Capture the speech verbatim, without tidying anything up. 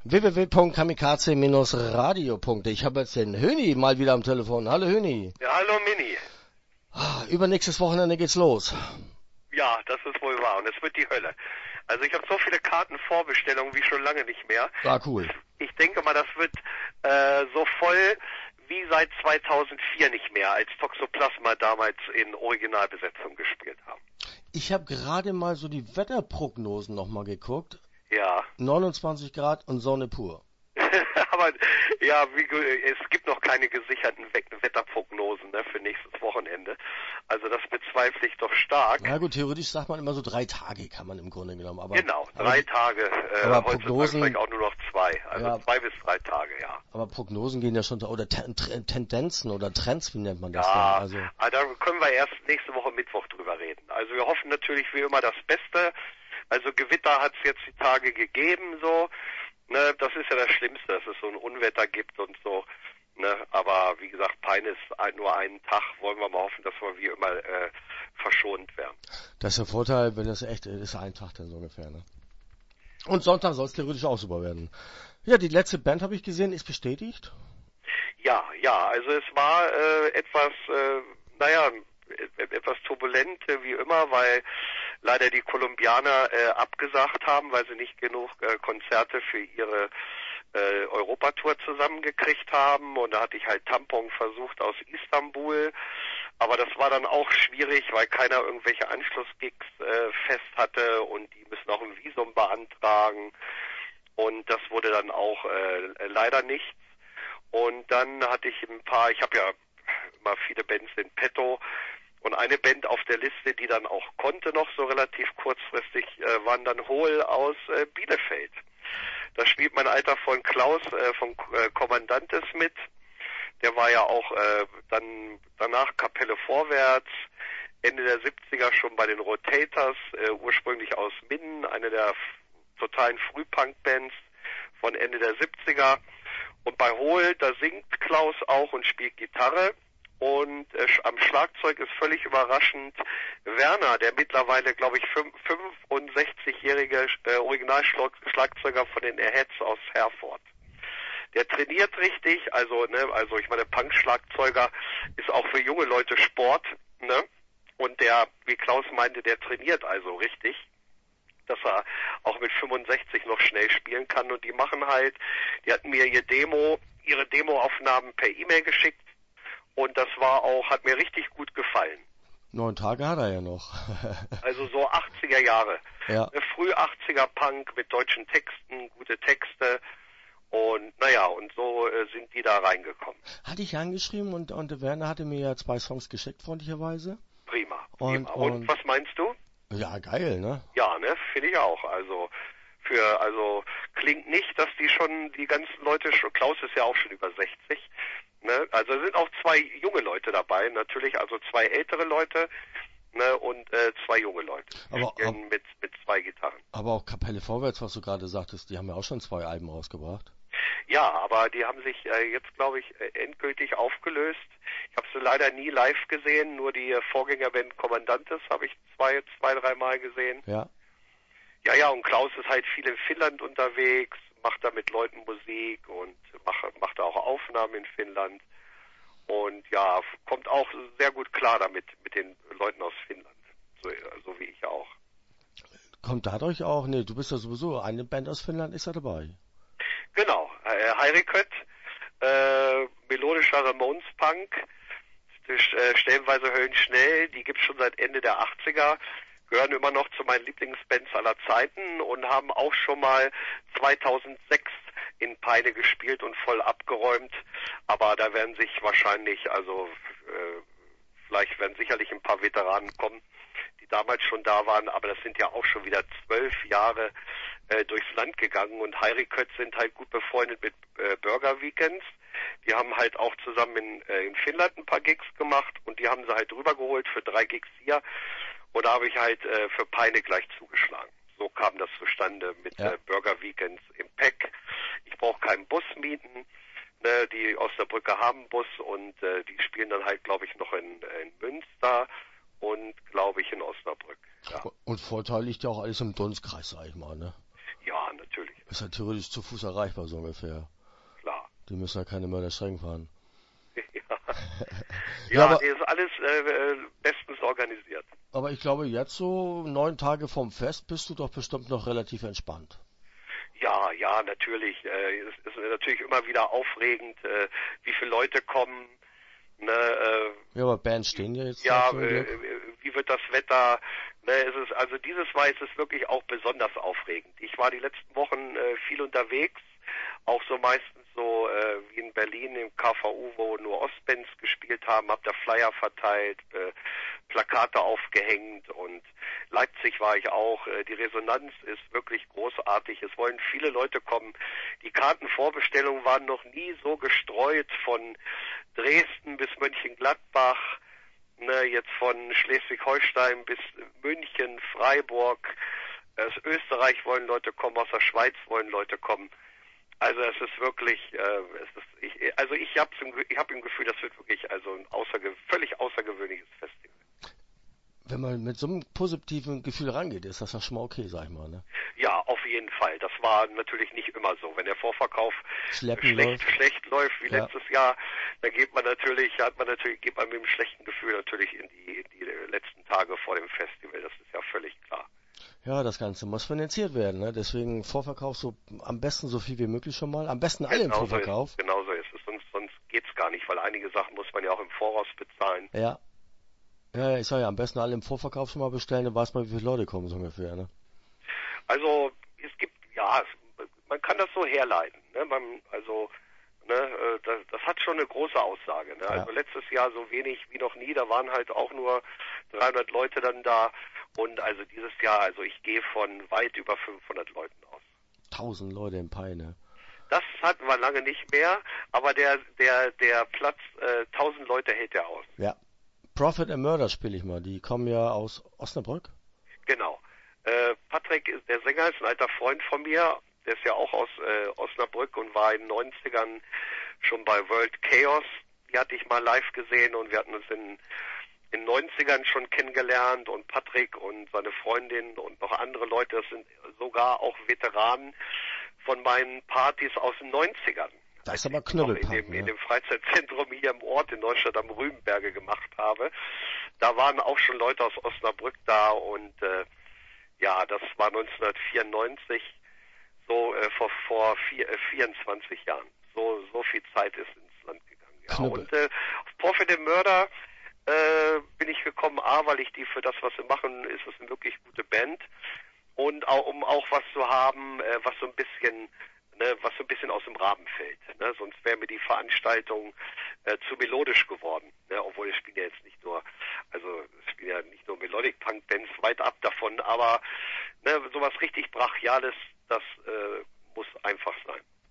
w w w punkt kamikaze Bindestrich radio punkt de. Ich habe jetzt den Höni mal wieder am Telefon. Hallo Höni. Ja, hallo Mini. Übernächstes Wochenende geht's los. Ja, das ist wohl wahr und es wird die Hölle. Also ich habe so viele Kartenvorbestellungen wie schon lange nicht mehr. Ah, cool. Ich denke mal, das wird äh, so voll wie seit zweitausendvier nicht mehr, als Toxoplasma damals in Originalbesetzung gespielt haben. Ich habe gerade mal so die Wetterprognosen nochmal geguckt. Ja. neunundzwanzig Grad und Sonne pur. Aber ja, wie, es gibt noch keine gesicherten Wetterprognosen, ne, für nächstes Wochenende. Also das bezweifle ich doch stark. Na gut, theoretisch sagt man immer so drei Tage kann man im Grunde genommen. Aber, genau, drei aber, Tage. Äh, aber heutzutage Prognosen, vielleicht auch nur noch zwei. Also ja, zwei bis drei Tage, ja. Aber Prognosen gehen ja schon, oder Ten Tendenzen oder Trends, wie nennt man das ja, denn? Also, aber da können wir erst nächste Woche Mittwoch drüber reden. Also wir hoffen natürlich wie immer das Beste. Also Gewitter hat es jetzt die Tage gegeben, so. Ne, das ist ja das Schlimmste, dass es so ein Unwetter gibt und so. Ne, aber wie gesagt, Peine ist nur einen Tag. Wollen wir mal hoffen, dass wir wie immer äh, verschont werden. Das ist der Vorteil, wenn das echt ist, ein Tag dann so ungefähr. Ne? Und Sonntag soll es theoretisch auch super werden. Ja, die letzte Band habe ich gesehen, ist bestätigt. Ja, ja, also es war äh, etwas, äh, naja, etwas turbulent, äh, wie immer, weil leider die Kolumbianer äh, abgesagt haben, weil sie nicht genug äh, Konzerte für ihre äh, Europatour zusammengekriegt haben. Und da hatte ich halt Tampon versucht aus Istanbul. Aber das war dann auch schwierig, weil keiner irgendwelche Anschlussgigs äh, fest hatte und die müssen auch ein Visum beantragen. Und das wurde dann auch äh, leider nichts. Und dann hatte ich ein paar, ich habe ja immer viele Bands in petto, und eine Band auf der Liste, die dann auch konnte noch so relativ kurzfristig, äh, waren dann Hohl aus äh, Bielefeld. Da spielt mein alter Freund Klaus äh, von äh, Kommandantes mit. Der war ja auch äh, dann danach Kapelle Vorwärts, Ende der siebziger schon bei den Rotators, äh, ursprünglich aus Minden, eine der f- totalen Frühpunk-Bands von Ende der siebziger. Und bei Hohl, da singt Klaus auch und spielt Gitarre. Und äh, am Schlagzeug ist völlig überraschend Werner, der mittlerweile, glaube ich, fünfundsechzigjährige äh, Originalschlagzeuger von den Airheads aus Herford. Der trainiert richtig, also ne, also ich meine, Punk-Schlagzeuger ist auch für junge Leute Sport, ne? Und der, wie Klaus meinte, der trainiert also richtig, dass er auch mit fünfundsechzig noch schnell spielen kann. Und die machen halt, die hatten mir ihr Demo, ihre Demoaufnahmen per E-Mail geschickt. Und das war auch, hat mir richtig gut gefallen. Neun Tage hat er ja noch. Also so achtziger Jahre. Ja. Früh achtziger Punk mit deutschen Texten, gute Texte. Und naja, und so äh, sind die da reingekommen. Hatte ich angeschrieben und, und der Werner hatte mir ja zwei Songs geschickt, freundlicherweise. Prima. Und, prima. Und, und was meinst du? Ja, geil, ne? Ja, ne, finde ich auch. Also für, also klingt nicht, dass die schon, die ganzen Leute, schon, Klaus ist ja auch schon über sechzig, ne? Also sind auch zwei junge Leute dabei, natürlich, also zwei ältere Leute, ne, und äh, zwei junge Leute. Aber, ab, mit, mit zwei Gitarren. Aber auch Kapelle Vorwärts, was du gerade sagtest, die haben ja auch schon zwei Alben rausgebracht. Ja, aber die haben sich äh, jetzt, glaube ich, äh, endgültig aufgelöst. Ich habe sie leider nie live gesehen, nur die äh, Vorgängerband Kommandantes habe ich zwei, zwei, dreimal gesehen. Ja. Ja, ja, und Klaus ist halt viel in Finnland unterwegs, macht da mit Leuten Musik und macht, macht da auch Aufnahmen in Finnland. Und ja, kommt auch sehr gut klar damit, mit den Leuten aus Finnland. So, so wie ich auch. Kommt dadurch auch, nee, du bist ja sowieso, eine Band aus Finnland ist da dabei. Genau, äh, Heiriköt, äh, melodischer Ramones-Punk, äh, stellenweise höllenschnell, die gibt's schon seit Ende der achtziger, gehören immer noch zu meinen Lieblingsbands aller Zeiten und haben auch schon mal zweitausendsechs in Peine gespielt und voll abgeräumt, aber da werden sich wahrscheinlich, also äh, vielleicht werden sicherlich ein paar Veteranen kommen, die damals schon da waren, aber das sind ja auch schon wieder zwölf Jahre äh, durchs Land gegangen und Heiriköt sind halt gut befreundet mit äh, Burger Weekends. Die haben halt auch zusammen in, äh, in Finnland ein paar Gigs gemacht und die haben sie halt rübergeholt für drei Gigs hier und da habe ich halt äh, für Peine gleich zugeschlagen. So kam das zustande mit ja. äh, Burger Weekends im P E C. Ich brauche keinen Bus mieten. Ne, die Osnabrücker haben einen Bus und äh, die spielen dann halt, glaube ich, noch in, in Münster und, glaube ich, in Osnabrück. Ja. Und Vorteil liegt ja auch alles im Dunstkreis, sag ich mal, ne? Ja, natürlich. Ist ja theoretisch zu Fuß erreichbar, so ungefähr. Klar. Die müssen ja keine Mörderstrecken fahren. Ja, Ja, ja aber, nee, ist alles äh, bestens organisiert. aber ich glaube, jetzt so neun Tage vom Fest bist du doch bestimmt noch relativ entspannt. Ja, ja, natürlich. Äh, es ist natürlich immer wieder aufregend, äh, wie viele Leute kommen. Ne, äh, Ja, aber Bands stehen ja jetzt da ja, zum äh, Glück. wie wird das Wetter? Ne, es ist, also dieses Mal ist es wirklich auch besonders aufregend. Ich war die letzten Wochen äh, viel unterwegs, auch so meistens so äh, wie in Berlin im K V U, wo nur Ostbands gespielt haben, hab da Flyer verteilt, äh, Plakate aufgehängt und Leipzig war ich auch. Äh, die Resonanz ist wirklich großartig. Es wollen viele Leute kommen. Die Kartenvorbestellungen waren noch nie so gestreut, von Dresden bis Mönchengladbach, ne, jetzt von Schleswig-Holstein bis München, Freiburg. Aus Österreich wollen Leute kommen, aus der Schweiz wollen Leute kommen. Also es ist wirklich, äh, es ist, ich, also ich habe ich hab im Gefühl, das wird wirklich also ein außerge völlig außergewöhnliches Festival. Wenn man mit so einem positiven Gefühl rangeht, ist das ja schon mal okay, sag ich mal, ne? Ja, auf jeden Fall. Das war natürlich nicht immer so. Wenn der Vorverkauf Schleppen schlecht, läuft. schlecht läuft wie Ja. letztes Jahr, dann geht man natürlich, hat man natürlich, geht man mit einem schlechten Gefühl natürlich in die, in die letzten Tage vor dem Festival. Das ist ja völlig klar. Ja, das Ganze muss finanziert werden, ne? Deswegen Vorverkauf so am besten so viel wie möglich schon mal. Am besten alle im Genauso Vorverkauf. ist, genauso ist es. Sonst, sonst geht's gar nicht, weil einige Sachen muss man ja auch im Voraus bezahlen. Ja. Ja, ich sag ja, am besten alle im Vorverkauf schon mal bestellen, dann weiß man, wie viele Leute kommen so ungefähr, ne? Also es gibt, ja, es, man kann das so herleiten. Ne? Man, also ne, äh, das, das hat schon eine große Aussage. Ne? Ja. Also letztes Jahr so wenig wie noch nie, da waren halt auch nur dreihundert Leute dann da. Und also dieses Jahr, also ich gehe von weit über fünfhundert Leuten aus. Tausend Leute im Pai, ne? Das hatten wir lange nicht mehr, aber der der der Platz, äh, tausend Leute hält er aus. Ja. Prophet and Murder spiele ich mal. Die kommen ja aus Osnabrück. Genau. Äh, Patrick, ist der Sänger, ist ein alter Freund von mir. Der ist ja auch aus äh, Osnabrück und war in den neunzigern schon bei World Chaos. Die hatte ich mal live gesehen und wir hatten uns in in den neunzigern schon kennengelernt und Patrick und seine Freundin und noch andere Leute, das sind sogar auch Veteranen von meinen Partys aus den neunzigern. Das ist aber in Knüppelpunk, dem, ne? in dem Freizeitzentrum hier im Ort in Neustadt am Rübenberge gemacht habe. Da waren auch schon Leute aus Osnabrück da und äh, ja, das war neunzehnhundertvierundneunzig, so äh, vor, vor vier, äh, vierundzwanzig Jahren. So, so viel Zeit ist ins Land gegangen. Ja. Knüppel. Und äh, auf Prophet and Murder äh, bin ich gekommen, A, weil ich die für das, was sie machen, ist es eine wirklich gute Band. Und auch, um auch was zu haben, äh, was so ein bisschen, ne, was so ein bisschen aus dem Rahmen fällt. Ne? Sonst wäre mir die Veranstaltung äh, zu melodisch geworden. Ne? Obwohl es spielen ja jetzt nicht nur, also es spielen ja nicht nur Melodic Punk Bands, weit ab davon, aber ne, sowas richtig Brachiales, das äh, muss einfach sein.